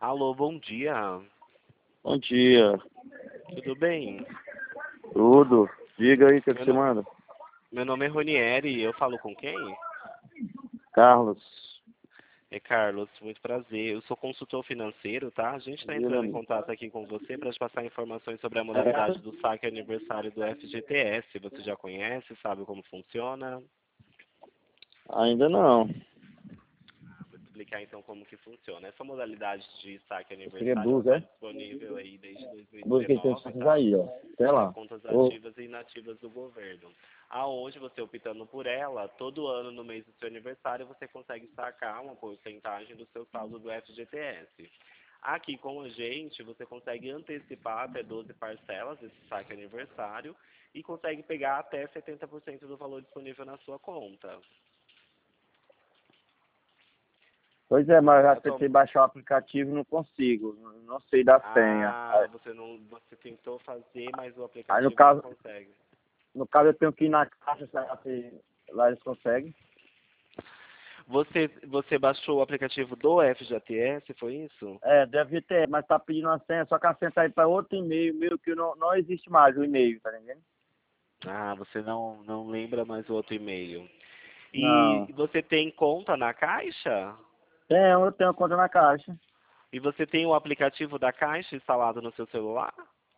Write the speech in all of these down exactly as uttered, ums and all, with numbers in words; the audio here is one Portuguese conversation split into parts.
Alô, bom dia. Bom dia. Tudo bem? Tudo. Diga aí o que, que Meu, você no- manda. Meu nome é Ronieri, eu falo com quem? Carlos. É Carlos, muito prazer. Eu sou consultor financeiro, tá? A gente está entrando em Guilherme. contato aqui com você para te passar informações sobre a É? modalidade do saque aniversário do F G T S. Você já conhece, sabe como funciona? Ainda não. Vou te explicar então como que funciona. Essa modalidade de saque Eu queria aniversário ela duas, está é? disponível aí desde Duas que tem dois mil e dezenove, essas tá? aí, ó. Até Para lá. contas Ô, ativas e inativas do governo. Aonde você optando por ela, todo ano no mês do seu aniversário você consegue sacar uma porcentagem do seu saldo do F G T S. Aqui com a gente você consegue antecipar até doze parcelas desse saque aniversário e consegue pegar até setenta por cento do valor disponível na sua conta. pois é, mas eu já Atual- tentei baixar o aplicativo e não consigo. Não não sei da senha. Ah, Aí, você não, você tentou fazer, mas o aí no aplicativo não caso, consegue. no caso eu tenho que ir na caixa, será que lá eles conseguem? Você, você baixou o aplicativo do F G T S, foi isso? É, deve ter, mas tá pedindo uma senha, só que a senha tá aí para outro e-mail, meio que não, não existe mais o e-mail, tá entendendo? Ah, você não, não lembra mais o outro e-mail. Não. E você tem conta na Caixa? Tenho, eu tenho conta na caixa. E você tem o aplicativo da Caixa instalado no seu celular?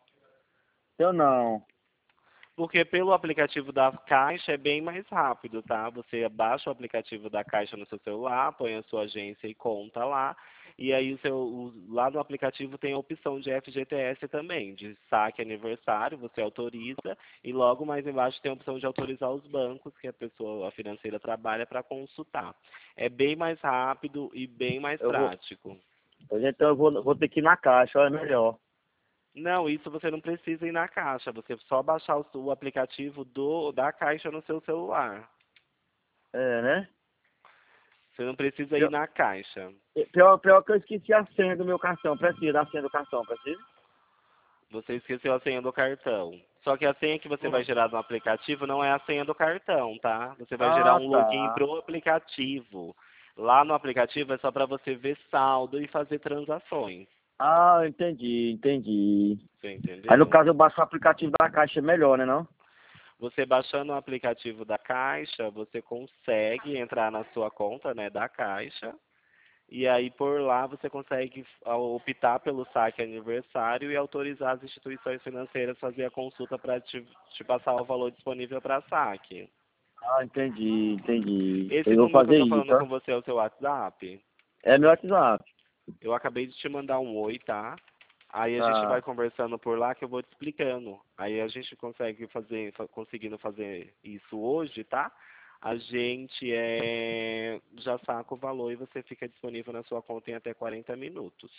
Eu não. Porque pelo aplicativo da Caixa é bem mais rápido, tá? Você baixa o aplicativo da Caixa no seu celular, põe a sua agência e conta lá. E aí o seu, o- lá no aplicativo tem a opção de F G T S também, de saque aniversário, você autoriza. E logo mais embaixo tem a opção de autorizar os bancos que a pessoa, a financeira trabalha para consultar. É bem mais rápido e bem mais Eu vou, prático. pois então eu vou, vou ter que ir na caixa, olha, é melhor. Não, isso você não precisa ir na Caixa, você só baixar o, o aplicativo do, da Caixa no seu celular. É, né? Você não precisa ir Pior, na Caixa. pior, pior que eu esqueci a senha do meu cartão. Precisa da senha do cartão, precisa? Você esqueceu a senha do cartão. Só que a senha que você vai Hum. gerar no aplicativo não é a senha do cartão, tá? Você vai gerar Ah, um login tá. pro aplicativo. Lá no aplicativo é só para você ver saldo e fazer transações. Ah, entendi, entendi. Você Aí no entendeu? caso eu baixo o aplicativo da caixa, é melhor, né não? Você baixando o aplicativo da Caixa, você consegue entrar na sua conta, né, da Caixa. E aí por lá você consegue ah, optar pelo saque aniversário e autorizar as instituições financeiras a fazer a consulta para te, te passar o valor disponível para saque. Ah, entendi, entendi. Esse Eu vou número que eu fazer estou isso, falando tá? com você é o seu WhatsApp? É meu WhatsApp. Eu acabei de te mandar um oi, tá? Aí a gente vai Tá. conversando por lá que eu vou te explicando. Aí a gente consegue fazer, fa- conseguindo fazer isso hoje, tá? A gente é, já saca o valor e você fica disponível na sua conta em até quarenta minutos.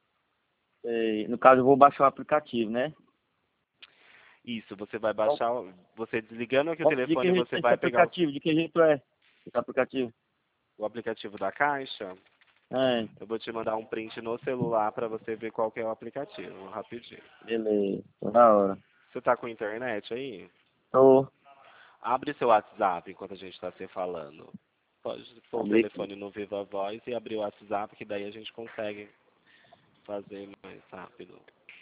Sei. No caso eu vou baixar o aplicativo, né? Isso, você vai Qual- baixar, o- você desligando aqui o qual- De que telefone, jeito você é esse vai pegar o, aplicativo? De que jeito é esse aplicativo? o aplicativo da Caixa. É, Eu vou te mandar um print no celular para você ver qual que é o aplicativo, rapidinho. beleza. Tô na hora. Você tá com internet aí? Tô. Abre seu WhatsApp enquanto a gente está se falando. Pode pôr o Abri aqui. telefone no Viva Voz e abrir o WhatsApp, que daí a gente consegue fazer mais rápido.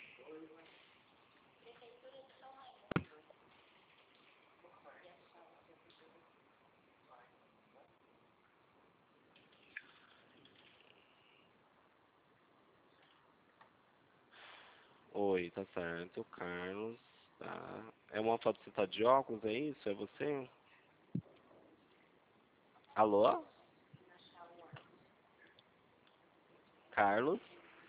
Oi, tá certo, Carlos. Tá. É uma foto que você tá de óculos, é isso? É você? Alô? Carlos?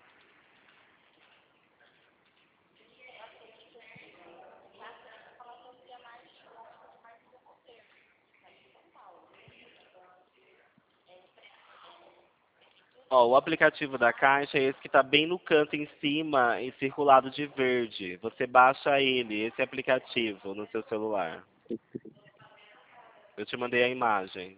Ó, o aplicativo da Caixa é esse que está bem no canto em cima, em circulado de verde. Você baixa ele, esse aplicativo, no seu celular. Eu te mandei a imagem.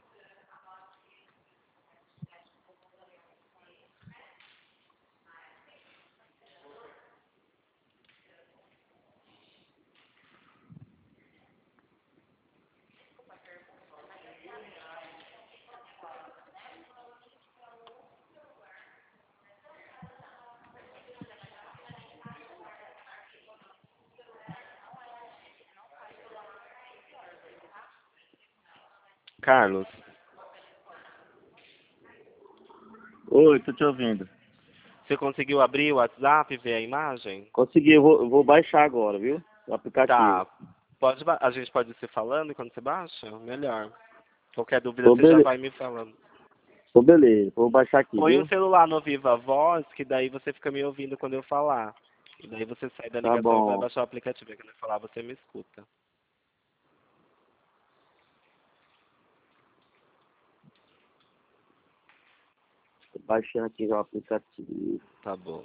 Carlos, Oi, tô te ouvindo. você conseguiu abrir o WhatsApp e ver a imagem? Consegui, eu vou, eu vou baixar agora, viu? O aplicativo. Tá. Pode, ba- a gente pode ir se falando quando você baixa? Melhor. Qualquer dúvida Tô, você já bele... vai me falando. Tô beleza, vou baixar aqui, Põe o viu? celular no Viva Voz, que daí você fica me ouvindo quando eu falar. E daí você sai da Tá ligação e vai bom. baixar o aplicativo. E quando eu falar, você me escuta. Tô baixando aqui o aplicativo. Tá bom.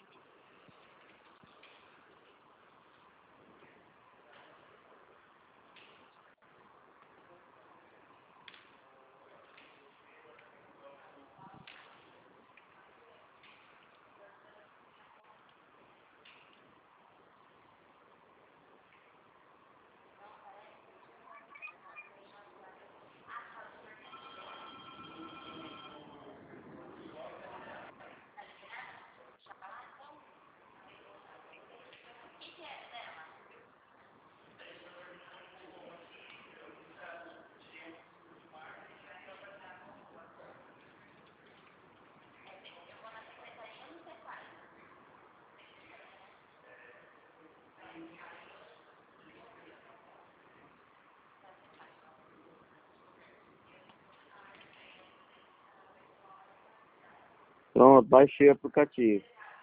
Pronto, baixei o aplicativo.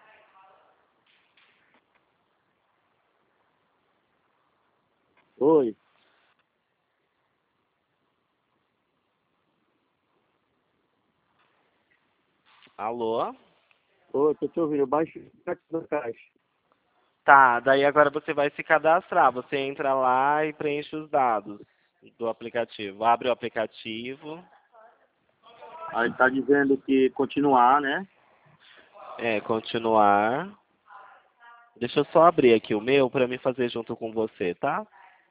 Oi. Alô? Oi, tô te ouvindo. Eu baixei o aplicativo da Caixa. Tá, daí agora você vai se cadastrar. Você entra lá e preenche os dados do aplicativo. Abre o aplicativo. Aí tá dizendo que continuar, né? É, continuar. Deixa eu só abrir aqui o meu para me fazer junto com você, tá?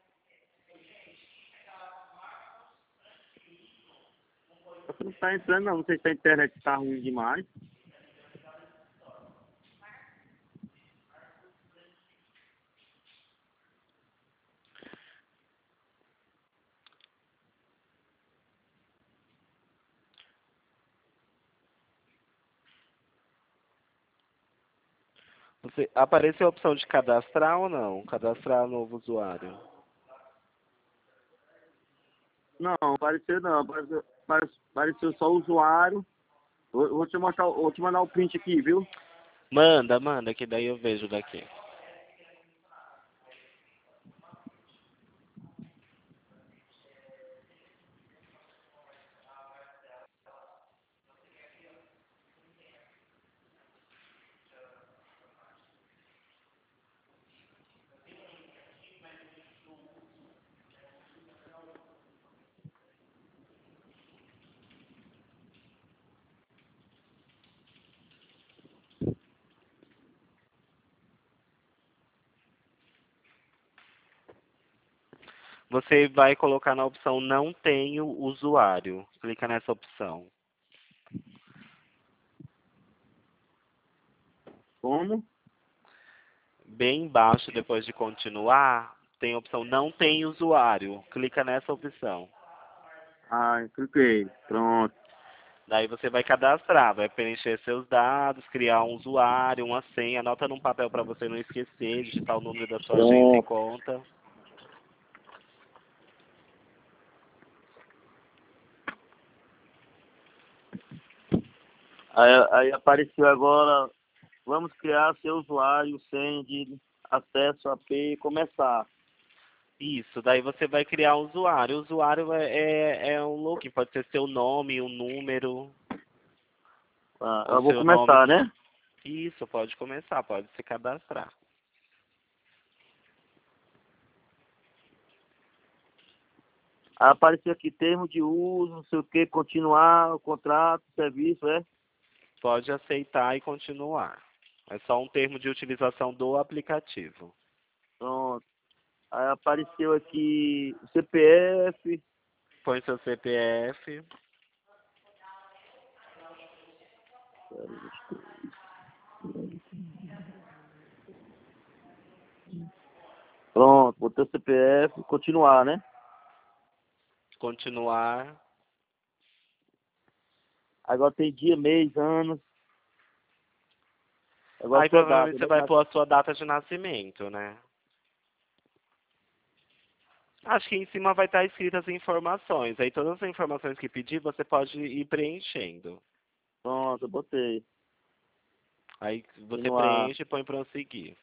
Você não tá entrando, não. Não sei se a internet tá ruim demais. Você, apareceu a opção de cadastrar ou não? Cadastrar novo usuário. Não, apareceu não. Apareceu, apareceu apareceu só o usuário. Vou, vou te mostrar, vou te mandar o print aqui, viu? Manda, manda, que daí eu vejo daqui. Você vai colocar na opção não tenho usuário. Clica nessa opção. Como? Bem embaixo, depois de continuar, tem a opção não tem usuário. Clica nessa opção. Ah, cliquei. Pronto. Daí você vai cadastrar, vai preencher seus dados, criar um usuário, uma senha, anota num papel para você não esquecer, digitar o número da sua agência e Pronto. conta. Aí, aí apareceu agora, vamos criar seu usuário, senha de acesso a P e começar. Isso, daí você vai criar um usuário. O usuário é, é, é um login, pode ser seu nome, um número, Ah, ou eu vou seu nome. começar, né? Isso, pode começar, pode se cadastrar. Aí apareceu aqui termo de uso, não sei o que, continuar o contrato, serviço, é? Pode aceitar e continuar. É só um termo de utilização do aplicativo. Pronto. Aí apareceu aqui o C P F. Põe seu C P F. Pronto, botei o C P F, continuar, né? continuar. Agora tem dia, mês, anos. Agora Aí sua provavelmente data, você né? vai pôr a sua data de nascimento, né? Acho que em cima vai estar escritas as informações. Aí todas as informações que pedir, você pode ir preenchendo. Pronto, eu botei. Aí você Continuar. preenche e põe prosseguir.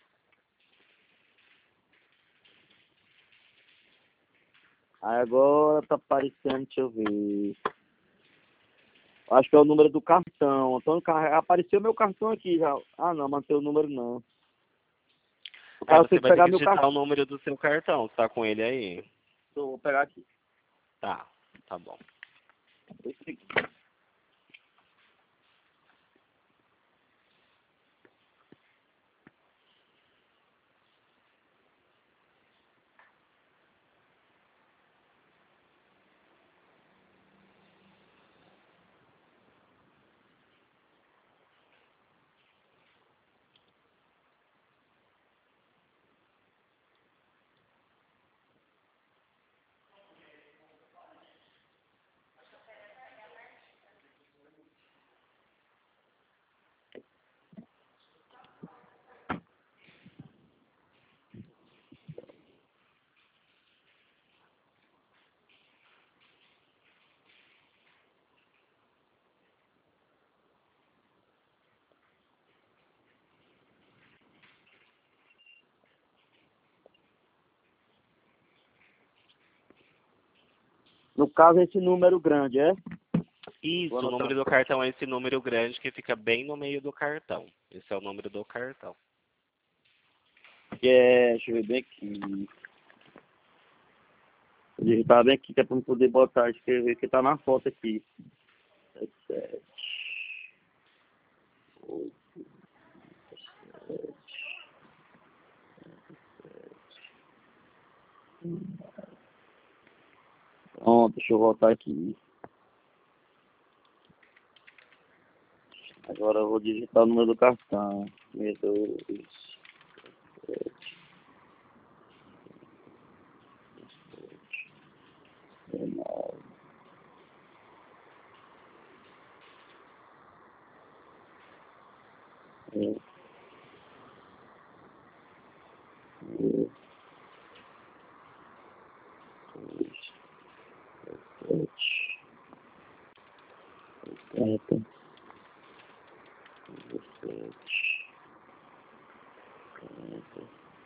Aí agora tá aparecendo, deixa eu ver. Acho que é o número do cartão. Então car- apareceu meu cartão aqui já. Ah não, mantém o número não. O Aí cara você tem que vai ter pegar que meu digitar cartão. o número do seu cartão. Você tá com ele aí? Vou pegar aqui. Tá, tá bom. Esse aqui. No caso, esse número grande, é? Vou Isso, o anotar. número do cartão é esse número grande que fica bem no meio do cartão. Esse é o número do cartão. Que é, deixa eu ver bem aqui. Vou digitar bem aqui, que é pra eu poder botar, escrever, que tá na foto aqui. Sete, sete, oito, sete, pronto, deixa eu voltar aqui. Agora eu vou digitar o número do cartão. Meu Deus. Sete, dezenove. É, é, dois, sete, oitenta, dezessete, quarenta,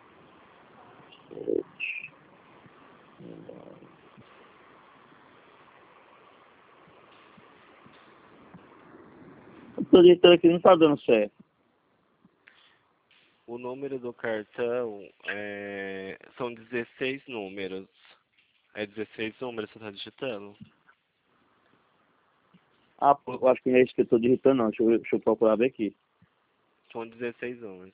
sete, dezenove. Eu tô digitando aqui, não tá dando certo. O número do cartão é... são dezesseis números. É dezesseis números que você está digitando? Ah, pô, eu acho que não é isso que eu tô digitando, não. Deixa eu, deixa eu procurar bem aqui. São dezesseis números.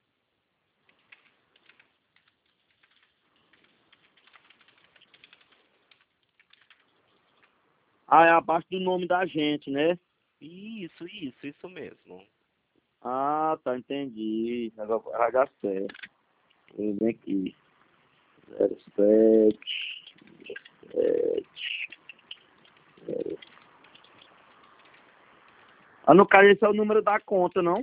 Ah, é abaixo do nome da gente, né? Isso, isso, isso mesmo. Ah, tá, entendi. Agora vai dar certo. Vou ver aqui. Zero sete, sete, zero. Ah, no caso, esse é o número da conta, não?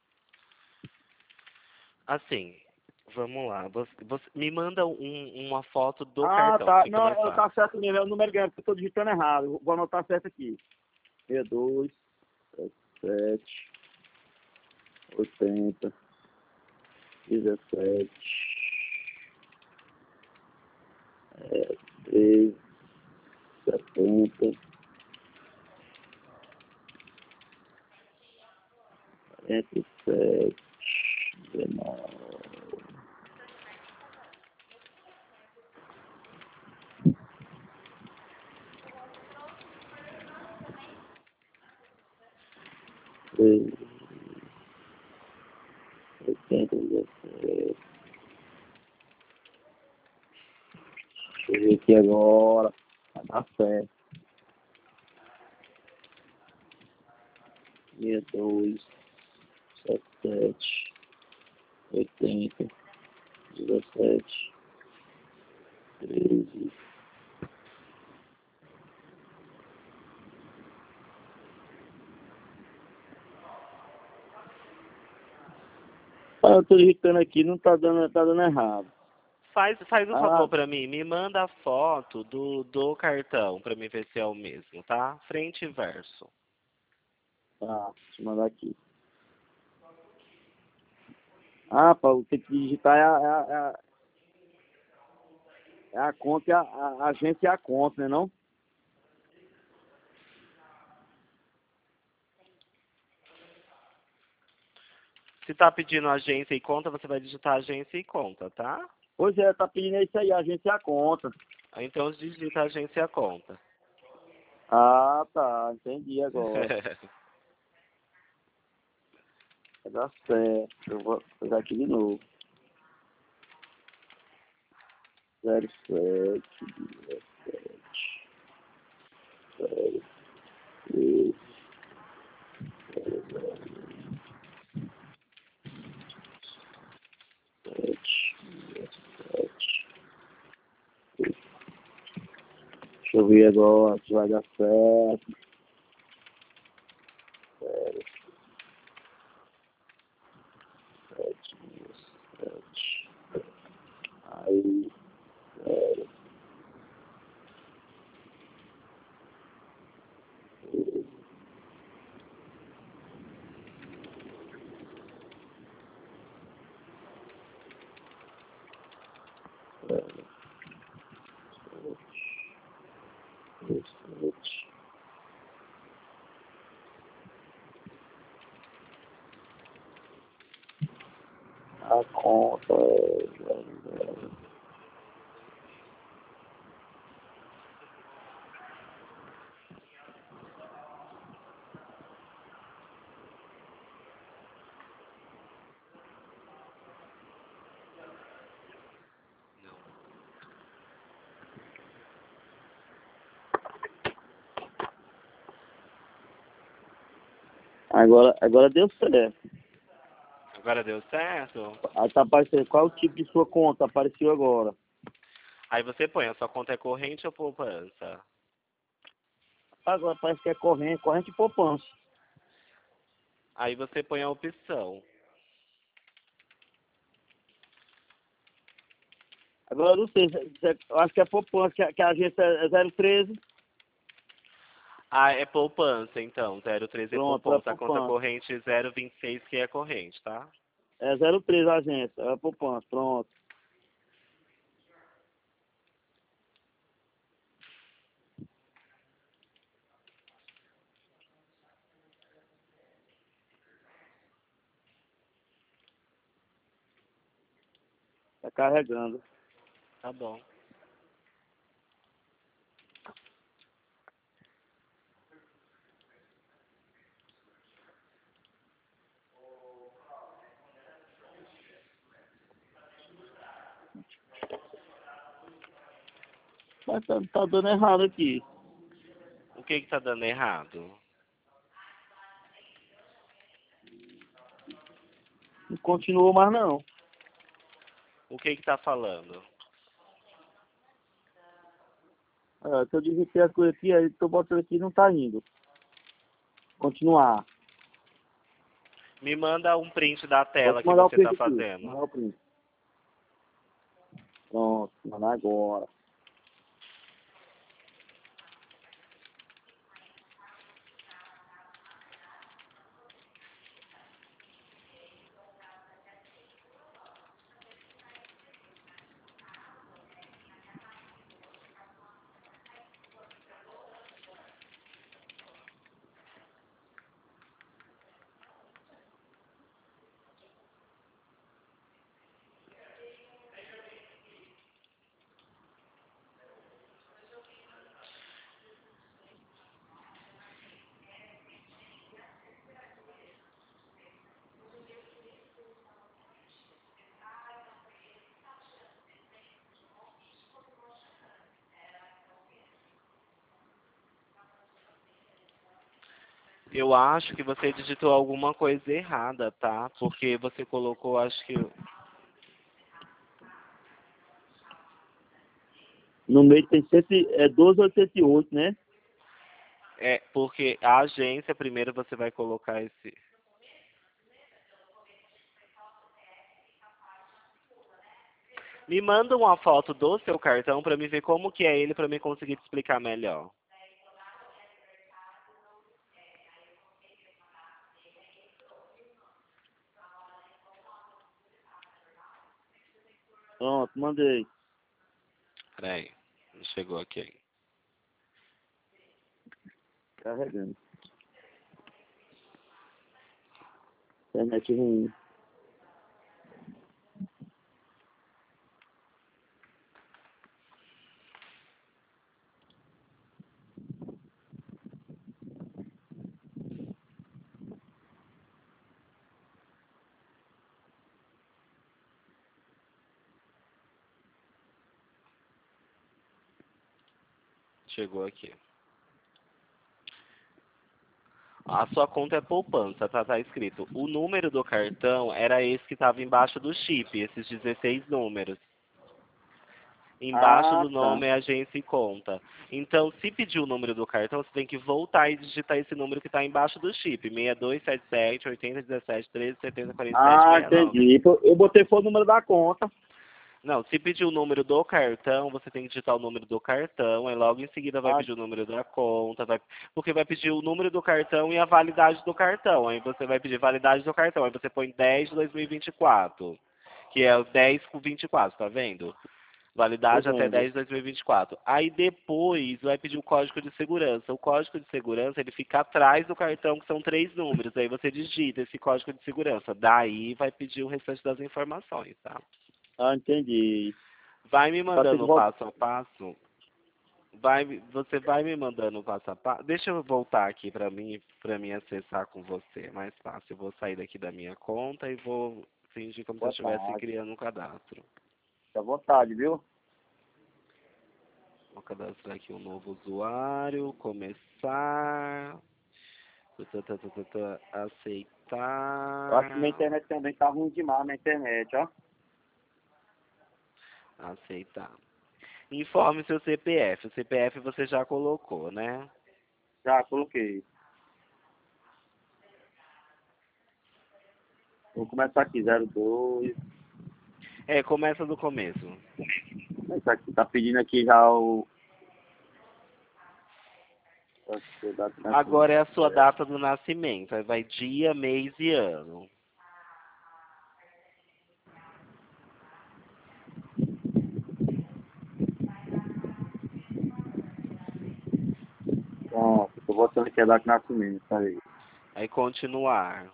Assim, vamos lá. Você, você me manda um, uma foto do Ah, cartão, que tá. fica Não, mais é, tá fácil. certo mesmo. É o número grande, porque eu tô digitando errado. Vou anotar certo aqui. sessenta e dois, setenta e sete, oitenta, dezessete, é, treze, setenta, quarenta e sete, dezenove. treze, oitenta, dezessete. Deixa eu ver aqui agora. Vai dar certo. sessenta e dois, setenta e sete, oitenta, dezessete, treze, Ah, eu tô digitando aqui, não tá dando, tá dando errado. Faz, faz um Ah, favor pra mim, me manda a foto do, do cartão pra mim ver se é o mesmo, tá? Frente e verso. tá, deixa eu mandar aqui. Ah, pá, tem que digitar é a, é a, é a, é a conta, e a, a, a agência e a conta, né não? Se tá pedindo agência e conta, você vai digitar agência e conta, tá? Pois é, tá pedindo isso aí, a agência e a conta. Então digita agência e conta. Ah, tá, entendi agora. Vai dar certo. Eu vou fazer aqui de novo. Zero sete, dezessete, zero três, zero sete, dezessete. Deixa eu ver agora se vai dar certo. Zero sete, dezessete. Aí, zero três, zero sete. A conta é zero zero. Agora, agora deu certo. Agora deu certo? Aí tá aparecendo qual é o tipo de sua conta, apareceu agora. Aí você põe, a sua conta é corrente ou poupança? Agora parece que é corrente, corrente e poupança. Aí você põe a opção. Agora eu não sei, se- se- eu acho que é poupança, que a, que a agência é zero treze. Ah, é poupança então, zero treze é Pronto, é poupança. A conta poupança. corrente zero vinte e seis que é corrente, tá? É zero treze a agência, é poupança, pronto. Tá carregando. Tá bom. Mas tá, tá dando errado aqui. O que que tá dando errado? Não continuou mais não. O que que tá falando? É, se eu digitei a coisa aqui, aí tô botando aqui e não tá indo. Continuar. Me manda um print da Posso tela que mandar o você tá print aqui. fazendo. Mandar o print. Pronto, mandar agora. Eu acho que você digitou alguma coisa errada, tá? Porque você colocou, acho que. No meio tem cento, e- é doze oitenta e oito, né? É, porque a agência, primeiro você vai colocar esse. Me manda uma foto do seu cartão para me ver como que é ele, para me conseguir te explicar melhor. Pronto, mandei. Peraí, não chegou aqui. Carregando. Internet ruim. Chegou aqui. A sua conta é poupança, tá? Tá escrito. O número do cartão era esse que estava embaixo do chip, esses dezesseis números. Embaixo Ah, do tá. nome é agência e conta. Então, se pedir o número do cartão, você tem que voltar e digitar esse número que está embaixo do chip. seis dois sete sete, oito zero um sete, um três, sete zero quatro sete, Ah, seis nove. entendi. Eu botei foi o número da conta. Não, se pedir o número do cartão, você tem que digitar o número do cartão, aí logo em seguida vai Ah, pedir o número da conta, vai, porque vai pedir o número do cartão e a validade do cartão. Aí você vai pedir validade do cartão, aí você põe dez de dois mil e vinte e quatro, que é o dez com vinte e quatro, tá vendo? tô Validade até vendo. dez de dois mil e vinte e quatro. Aí depois vai pedir o código de segurança. O código de segurança ele fica atrás do cartão, que são três números. Aí você digita esse código de segurança. Daí vai pedir o restante das informações, tá? Ah, entendi. Vai me Só tem que mandando o voltar. passo a passo. Vai, você vai me mandando o passo a passo. Deixa eu voltar aqui para mim, para mim acessar com você. É mais fácil. Eu vou sair daqui da minha conta e vou fingir como se eu Boa estivesse tarde. criando um cadastro. Fica à vontade, viu? Vou cadastrar aqui um novo usuário, começar, tá, tá, tá, tá, tá, Eu acho que minha aceitar, internet também tá ruim demais, minha internet, ó. aceitar. Informe seu C P F. O C P F você já colocou, né? Já coloquei. Vou começar aqui, zero dois. É, começa do começo. Isso aqui tá pedindo aqui já o. Acho data de Agora é a sua nascimento. data do nascimento. Aí vai dia, mês e ano. Pronto, tô botando aqui a data de nascimento, tá aí. Aí continuar.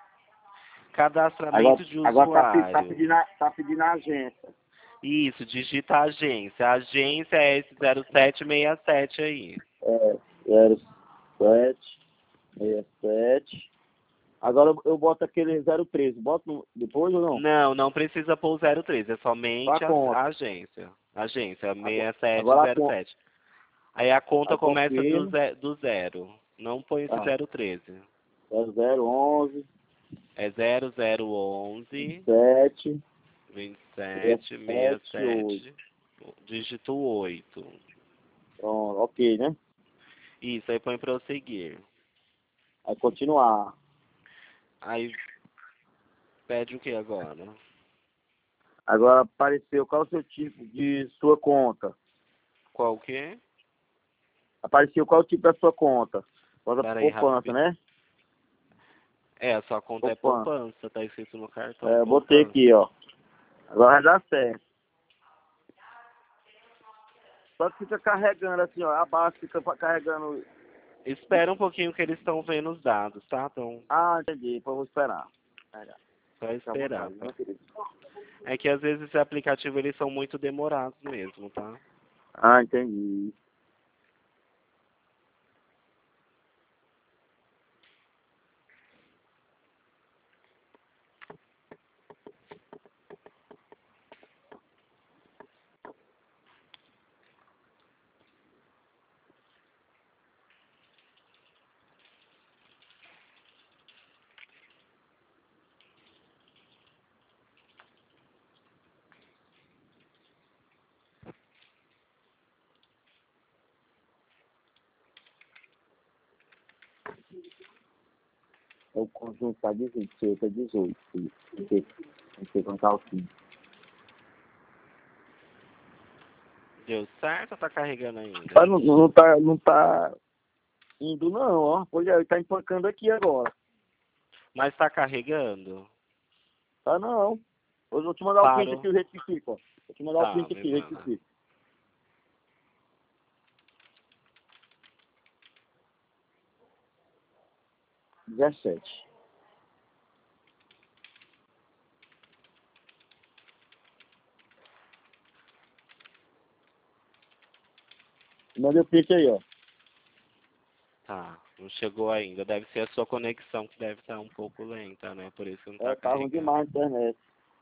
Agora, Cadastramento de agora tá, pe- tá, usuário. pedindo a, tá pedindo a agência. Isso, digita a agência. A agência é esse zero sete seis sete aí. É, zero sete seis sete. Agora eu boto aquele zero treze. Boto no- depois ou não? Não, não precisa pôr o zero três, é Pra somente a, conta. a agência. Agência Agora, agora a conta. seis sete zero sete. Aí a conta Aí começa do, confirmo. ze, do zero. Não põe esse Ah, zero treze. zero zero onze É zero zero onze sete vinte e sete sessenta e sete oito. sete. Dígito oito. Pronto, ok, né? Isso, aí põe prosseguir. Aí continuar. Aí pede o que agora? Agora apareceu qual é o seu tipo de sua conta. Qual o quê? Apareceu qual é o tipo da sua conta. Conta Pera aí, poupança, rapidinho. né? É, a sua conta é Poupança. poupança, tá escrito no cartão É, botei poupança. aqui, ó. Agora vai dar certo. Só que fica carregando assim, ó. Abaixo fica pa- carregando. Espera um pouquinho que eles estão vendo os dados, tá? Então, Ah, entendi. Depois eu vou esperar. Carregar. só Fica à esperar, vontade, tá? meu querido. É que às vezes esses aplicativos eles são muito demorados mesmo, tá? Ah, entendi. É o conjunto tá dizendo que é dezoito. Filho. Tem que tem que contar o fim. Deu certo ou tá carregando ainda? Ah, não, não tá, não tá indo não, ó. Pois é, ele tá empacando aqui agora. Mas tá carregando? Tá não. Eu vou te mandar o print Parou. aqui, o jeito que fica, ó. Vou te mandar o Tá, print me aqui, o jeito que manda. fica. dezessete. Mandei o print aí, ó. Tá, não chegou ainda. Deve ser a sua conexão que deve estar um pouco lenta, né? Por isso que não tá É, tá ruim carregando. demais a internet.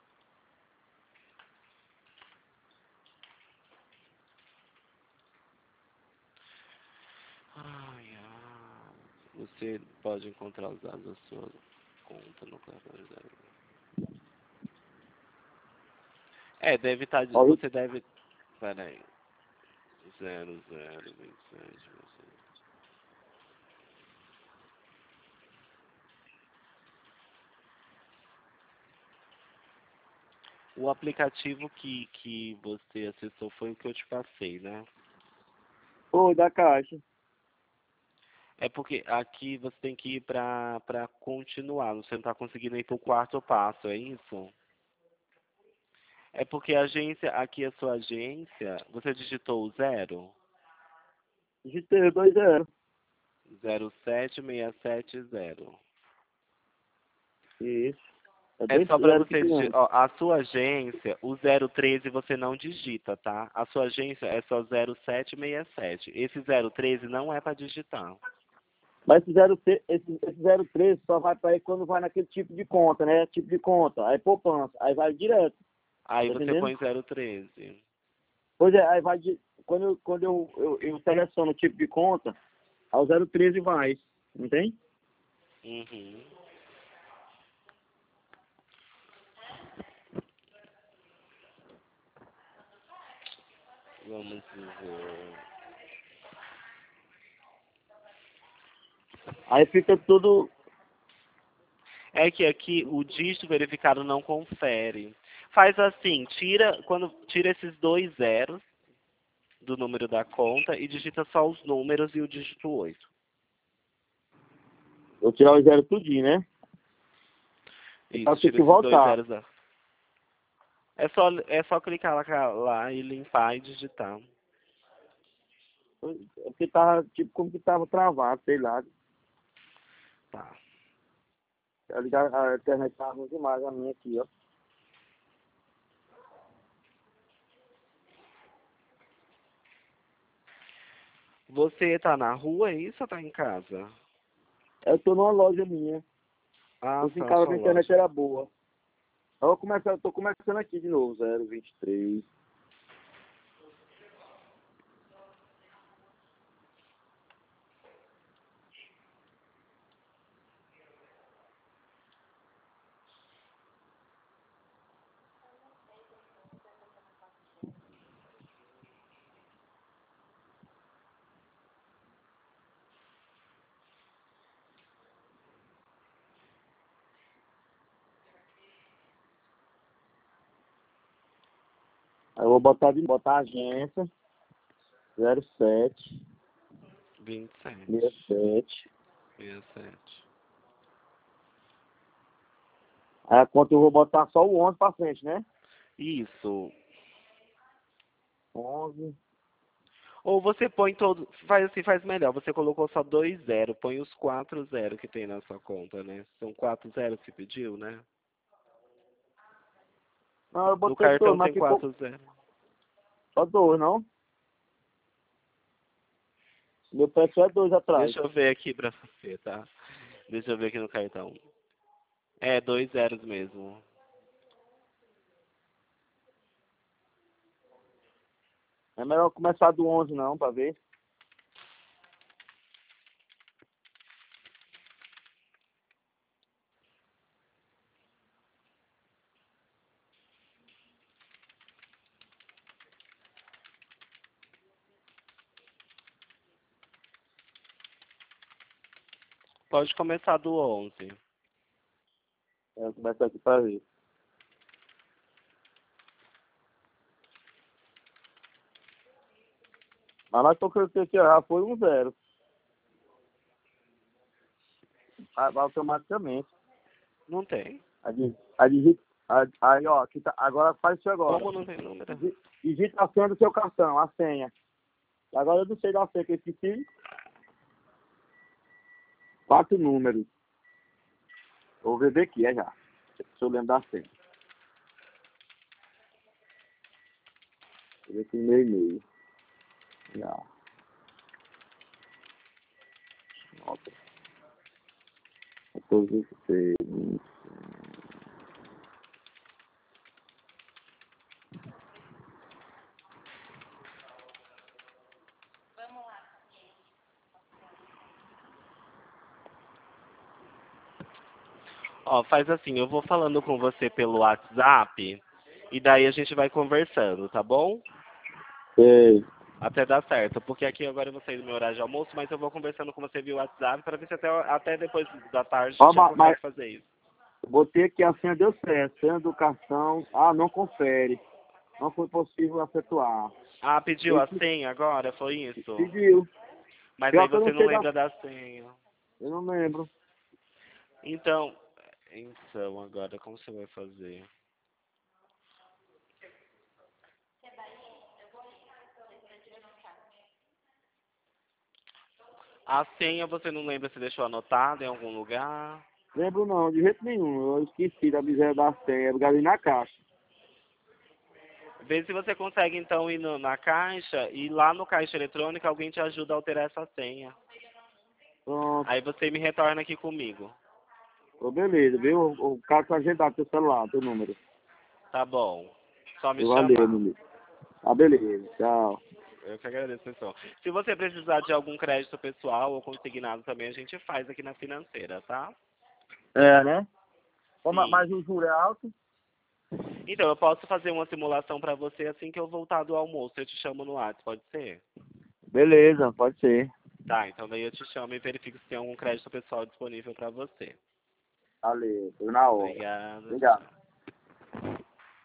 Ai, ai. Você pode encontrar os dados da sua conta no cartão de. É, deve estar. Ó, viu? Você deve. Pera aí. Zero, zero, vinte e sete, o aplicativo que, que você acessou foi o que eu te passei, né? Oi, da caixa. É porque aqui você tem que ir para para continuar, você não está conseguindo ir para o quarto passo, é isso? É porque a agência, aqui a sua agência, você digitou o zero? Digitei dois zero. Zero sete seis sete zero. Isso. É É dois só para zero você pequeno. digitar, a sua agência, o zero treze você não digita, tá? A sua agência é só zero sete seis sete. Esse zero treze não é para digitar. Mas esse zero, esse, esse zero treze só vai para aí quando vai naquele tipo de conta, né? Tipo de conta. Aí poupança. Aí vai direto. Aí Tá você entendendo? põe zero treze. Pois é, aí vai de. Quando, eu, quando eu, eu, eu seleciono o tipo de conta, ao zero treze vai. Entende? Uhum. Vamos dizer. Aí fica tudo. É que aqui o dígito verificado não confere. Faz assim, tira quando tira esses dois zeros do número da conta e digita só os números e o dígito oito. Eu tirar o zero tudinho, né? Então Isso, eu tenho tira que esses dois voltar. zeros da. É só, é só clicar lá, lá e limpar e digitar. É porque tava, tipo, como que tava travado, sei lá. Tá. A ligar- a internet tava ruim demais a minha aqui, ó. Você tá na rua, é isso ou tá em casa? Eu tô numa loja minha. Ah, Fosse em tá, casa sua que a internet loja. era boa. Eu vou começar, eu tô começando aqui de novo, zero vinte e três. Aí eu vou botar de botar a agência, zero sete, vinte e sessenta sete. e sete. sessenta e sete. Aí a conta eu vou botar só o onze pra frente, né? Isso. onze. Ou você põe todo. Faz assim, faz melhor. Você colocou só dois zero. Põe os quatro zero que tem na sua conta, né? São quatro zero que pediu, né? Não, eu No botei dois, cartão mas tem ficou quatro zero. só dois, não? Meu preço é dois atrás. Deixa eu ver aqui pra você, tá? Deixa eu ver aqui no cartão. É, dois zeros mesmo. É melhor começar do onze não, pra ver. Pode começar do onze. É, eu começo aqui pra ver. Mas nós tocamos aqui, já foi um zero. Vai vai automaticamente. Não tem. A, di- a digita, a- aí, ó, aqui tá, agora faz isso agora. Como não tem número? Digi- Digita a senha do seu cartão, a senha. Agora eu não sei da senha que eu esqueci. Quatro números. Vou ver aqui, é já. Se eu lembro da senha. Vou ver aqui no meu e-mail. Já. Nota. quatorze, seis. Ó, faz assim, eu vou falando com você pelo WhatsApp e daí a gente vai conversando, tá bom? Sei. Até dar certo, porque aqui agora eu vou sair do meu horário de almoço, mas eu vou conversando com você via WhatsApp para ver se até, até depois da tarde a Ó, gente já ma- consegue mas fazer isso. botei aqui a senha, deu certo. Senha do cartão. Ah, não confere. Não foi possível efetuar. Ah, pediu a Esse senha agora? Foi isso? pediu. Mas aí Pior que eu você não não sei da... lembra da senha. Eu não lembro. Então, então agora como você vai fazer? A senha você não lembra se deixou anotada em algum lugar? Lembro não, de jeito nenhum. Eu esqueci da miséria da senha. Eu gastei na caixa. Vê se você consegue então ir no- na caixa e lá no caixa eletrônico alguém te ajuda a alterar essa senha. Pronto. Aí você me retorna aqui comigo. Ô, beleza, viu? O, o cara vai agendar teu celular, teu número. Tá bom. Só me Valeu, meu chamar. amigo. Ah, beleza. Tchau. Eu que agradeço, pessoal. Se você precisar de algum crédito pessoal ou consignado também, a gente faz aqui na financeira, tá? É, né? Ó, ma- Sim. Mas o juro é alto? Então, eu posso fazer uma simulação para você assim que eu voltar do almoço. Eu te chamo no WhatsApp, pode ser? Beleza, pode ser. Tá, então daí eu te chamo e verifico se tem algum crédito pessoal disponível para você. Valeu, tô na hora. Obrigado, Obrigado. tchau.